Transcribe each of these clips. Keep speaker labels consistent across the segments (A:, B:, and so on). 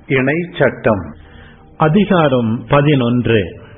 A: இணை சட்டம்.
B: அதிகாரம் 11.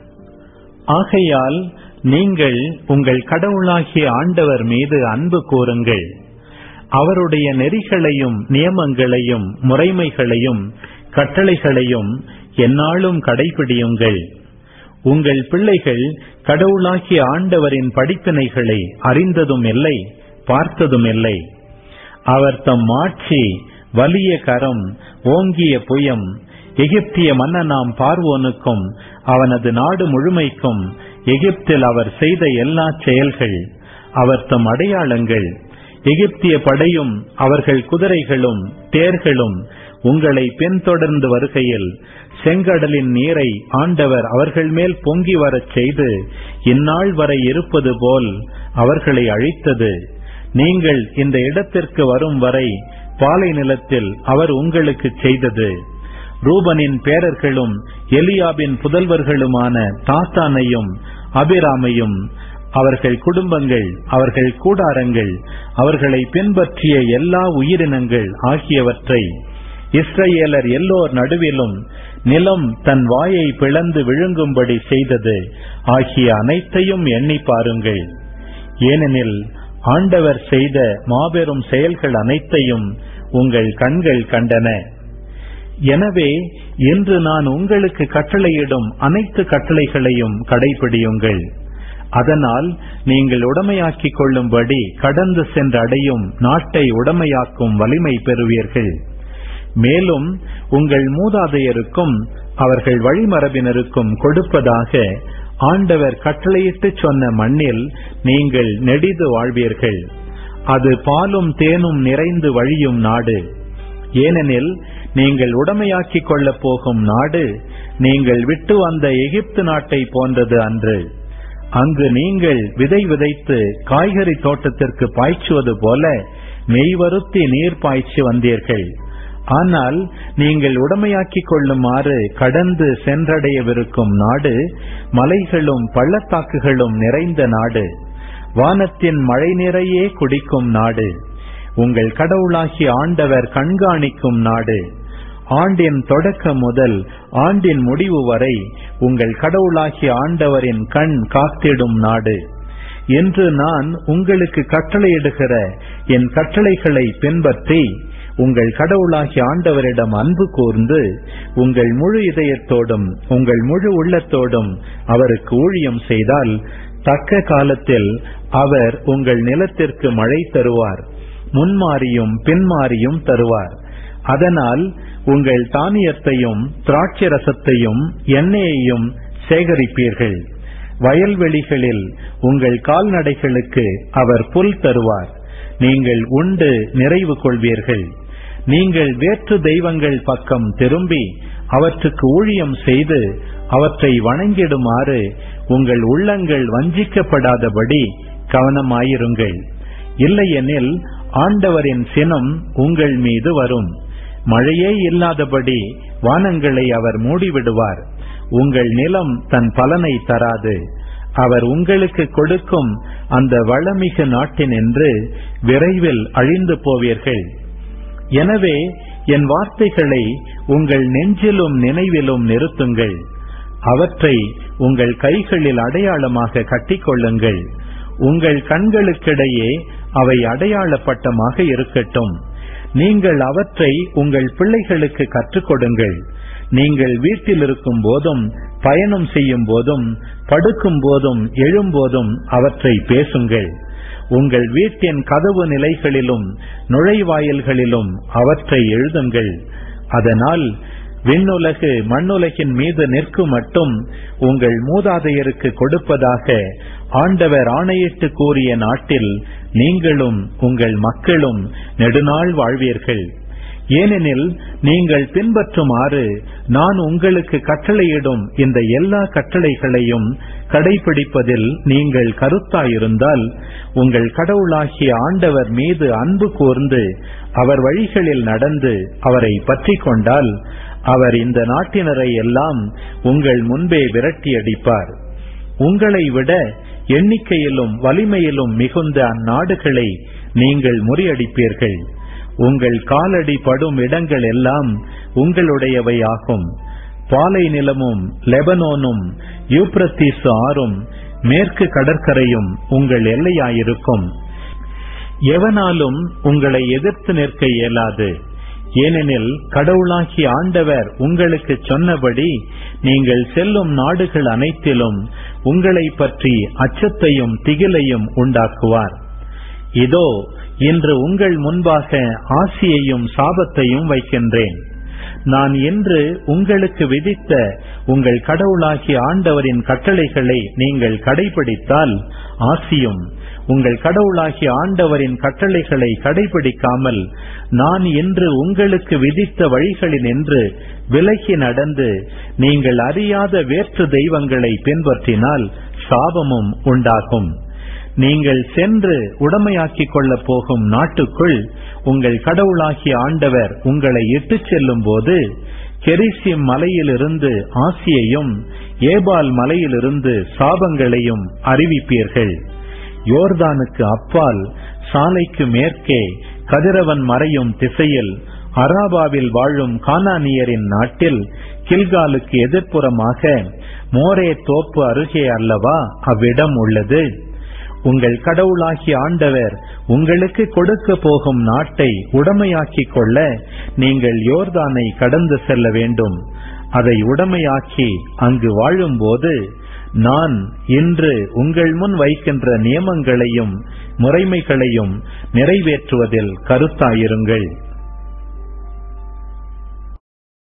B: ஆகையால் நீங்கள் உங்கள் கடவுளாகிய ஆண்டவர் மீது அன்பு கூருங்கள். அவருடைய நெறிகளையும் நியமங்களையும் முறைமைகளையும் கட்டளைகளையும் எந்நாளும் கடைபிடியுங்கள். உங்கள் பிள்ளைகள் கடவுளாகிய ஆண்டவரின் படிப்பினைகளை அறிந்ததும் இல்லை, பார்த்ததும் இல்லை. அவர் தம் ஆட்சி, வலிய கரம், ஓங்கிய புயம், எகிப்திய மன்னனாம் பார்வோனுக்கும் அவனது நாடு முழுமைக்கும் எகிப்தில் அவர் செய்த எல்லா செயல்கள், அவர் தம் அடையாளங்கள், எகிப்திய படையும் அவர்கள் குதிரைகளும் தேர்களும் உங்களை பின்தொடர்ந்து வருகையில் செங்கடலின் நீரை ஆண்டவர் அவர்கள் மேல் பொங்கி வரச் செய்து இந்நாள் வரை இருப்பது போல் அவர்களை அழித்தது. நீங்கள் இந்த இடத்திற்கு வரும் வரை பாலை நிலத்தில் அவர் உங்களுக்கு செய்தது. ரூபனின் பேரர்களும் எலியாபின் புதல்வர்களுமான தாத்தானையும் அபிராமையும் அவர்கள் குடும்பங்கள், அவர்கள் கூடாரங்கள், அவர்களை பின்பற்றிய எல்லா உயிரினங்கள் ஆகியவற்றை இஸ்ரவேலர் எல்லோர் நடுவிலும் நிலம் தன் வாயை பிளந்து விழுங்கும்படி செய்தது ஆகிய அனைத்தையும் எண்ணி பாருங்கள். ஏனெனில் ஆண்டவர் செய்த மாபெரும் செயல்கள் அனைத்தையும் உங்கள் கண்கள் கண்டன. எனவே இன்று நான் உங்களுக்கு கட்டளையிடும் அனைத்து கட்டளைகளையும் கடைபிடியுங்கள். அதனால் நீங்கள் உடைமையாக்கிக் கொள்ளும்படி கடந்து சென்று அடையும் நாட்டை உடைமையாக்கும் வலிமை பெறுவீர்கள். மேலும் உங்கள் மூதாதையருக்கும் அவர்கள் வழிமரபினருக்கும் கொடுப்பதாக ஆண்டவர் கட்டளையிட்டு சொன்ன மண்ணில் நீங்கள் நெடிது வாழ்வீர்கள். அது பாலும் தேனும் நிறைந்து வழியும் நாடு. ஏனெனில் நீங்கள் உடைமையாக்கிக் கொள்ளப் போகும் நாடு நீங்கள் விட்டு வந்த எகிப்து நாட்டை போன்றது அன்று. அங்கு நீங்கள் விதை விதைத்து காய்கறி தோட்டத்திற்கு பாய்ச்சுவது போல மெய்வருத்தி நீர் பாய்ச்சி வந்தீர்கள். ஆனால் நீங்கள் உடைமையாக்கிக் கொள்ளுமாறு கடந்து சென்றடையவிருக்கும் நாடு மலைகளும் பள்ளத்தாக்குகளும் நிறைந்த நாடு, வானத்தின் மழை நிறையே குடிக்கும் நாடு, உங்கள் கடவுளாகிய ஆண்டவர் கண்காணிக்கும் நாடு, ஆண்டின் தொடக்கம் முதல் ஆண்டின் முடிவு வரை உங்கள் கடவுளாகிய ஆண்டவரின் கண் காத்திடும் நாடு. என்று நான் உங்களுக்கு கட்டளையிடுகிற என் கட்டளைகளை பின்பற்றி உங்கள் கடவுளாகிய ஆண்டவரிடம் அன்பு கூர்ந்து உங்கள் முழு இதயத்தோடும் உங்கள் முழு உள்ளத்தோடும் அவருக்கு ஊழியம் செய்தால் தக்க காலத்தில் அவர் உங்கள் நிலத்திற்கு மழை தருவார், முன்மாறியும் பின்மாறியும் தருவார். அதனால் உங்கள் தானியத்தையும் திராட்சை ரசத்தையும் எண்ணெயையும் சேகரிப்பீர்கள். வயல்வெளிகளில் உங்கள் கால்நடைகளுக்கு அவர் புல் தருவார். நீங்கள் உண்டு நிறைவு கொள்வீர்கள். நீங்கள் வேற்று தெய்வங்கள் பக்கம் திரும்பி அவற்றுக்கு ஊழியம் செய்து அவற்றை வணங்கிடுமாறு உங்கள் உள்ளங்கள் வஞ்சிக்கப்படாதபடி கவனமாயிருங்கள். இல்லையெனில் ஆண்டவரின் சினம் உங்கள் மீது வரும். மழையே இல்லாதபடி வானங்களை அவர் மூடிவிடுவார். உங்கள் நிலம் தன் பலனை தராது. அவர் உங்களுக்கு கொடுக்கும் அந்த வளமிகு நாட்டினின்று விரைவில் அழிந்து போவீர்கள். எனவே என் வார்த்தைகளை உங்கள் நெஞ்சிலும் நினைவிலும் நிறுத்துங்கள். அவற்றை உங்கள் கைகளில் அடையாளமாக கட்டிக்கொள்ளுங்கள். உங்கள் கண்களுக்கிடையே அவை அடையாள பட்டமாக இருக்கட்டும். நீங்கள் அவற்றை உங்கள் பிள்ளைகளுக்கு கற்றுக் கொடுங்கள். நீங்கள் வீட்டில் இருக்கும் போதும் பயணம் செய்யும் போதும் படுக்கும் போதும் எழும்போதும் அவற்றை பேசுங்கள். உங்கள் வீட்டின் கதவு நிலைகளிலும் நுழைவாயில்களிலும் அவற்றை எழுதுங்கள். அதனால் விண்ணுலகு மண்ணுலகின் மீது நிற்கும் மட்டும் உங்கள் மூதாதையருக்கு கொடுப்பதாக ஆண்டவர் ஆணையிட்டு கூறிய நாட்டில் நீங்களும் உங்கள் மக்களும் நெடுநாள் வாழ்வீர்கள். ஏனெனில் நீங்கள் பின்பற்றுமாறு நான் உங்களுக்கு கட்டளையிடும் இந்த எல்லா கட்டளைகளையும் கடைபிடிப்பதில் நீங்கள் கருத்தாயிருந்தால் உங்கள் கடவுளாகிய ஆண்டவர் மீது அன்பு கூர்ந்து அவர் வழிகளில் நடந்து அவரை பற்றி கொண்டால் அவர் இந்த நாட்டினரை எல்லாம் உங்கள் முன்பே விரட்டியடிப்பார். உங்களை விட எண்ணிக்கையிலும் வலிமையிலும் மிகுந்த அந்நாடுகளை நீங்கள் முறியடிப்பீர்கள். உங்கள் காலடி படும் இடங்கள் எல்லாம் உங்களுடையவையாகும். பாலை நிலமும் லெபனோனும் யூப்ரத்தீசு ஆறும் மேற்கு கடற்கரையும் உங்கள் எல்லையாயிருக்கும். எவனாலும் உங்களை எதிர்த்து நிற்க இயலாது. ஏனெனில் கடவுளாகிய ஆண்டவர் உங்களுக்கு சொன்னபடி நீங்கள் செல்லும் நாடுகள் அனைத்திலும் உங்களை பற்றி அச்சத்தையும் திகிலையும் உண்டாக்குவார். இதோ இன்று உங்கள் முன்பாக ஆசியையும் சாபத்தையும் வைக்கின்றேன். நான் இன்று உங்களுக்கு விதித்த உங்கள் கடவுளாகிய ஆண்டவரின் கட்டளைகளை நீங்கள் கடைபிடித்தால் ஆசியும், உங்கள் கடவுளாகிய ஆண்டவரின் கட்டளைகளை கடைபிடிக்காமல் நான் இன்று உங்களுக்கு விதித்த வழிகளினின்று விலகி நடந்து நீங்கள் அறியாத வேற்று தெய்வங்களை பின்பற்றினால் சாபமும் உண்டாகும். நீங்கள் சென்று உடமையாக்கிக் கொள்ளப் போகும் நாட்டுக்குள் உங்கள் கடவுளாகிய ஆண்டவர் உங்களை இட்டுச் செல்லும் போது கெரிசிம் மலையிலிருந்து ஆசியையும் ஏபால் மலையிலிருந்து சாபங்களையும் அறிவிப்பீர்கள். யோர்தானுக்கு அப்பால் சாலைக்கு மேற்கே கதிரவன் மறையும் திசையில் அராபாவில் வாழும் கானானியரின் நாட்டில் கில்காலுக்கு எதிர்ப்புறமாக மோரே தோப்பு அருகே அல்லவா அவ்விடம் உள்ளது. உங்கள் கடவுளாகிய ஆண்டவர் உங்களுக்கு கொடுக்க போகும் நாட்டை உடமையாக்கிக் கொள்ள நீங்கள் யோர்தானை கடந்து செல்ல வேண்டும். அதை உடமையாக்கி அங்கு வாழும்போது நான் இன்று உங்கள் முன் வைக்கின்ற நியமங்களையும் முறைமைகளையும் நிறைவேற்றுவதில் கருத்தாயிருங்கள்.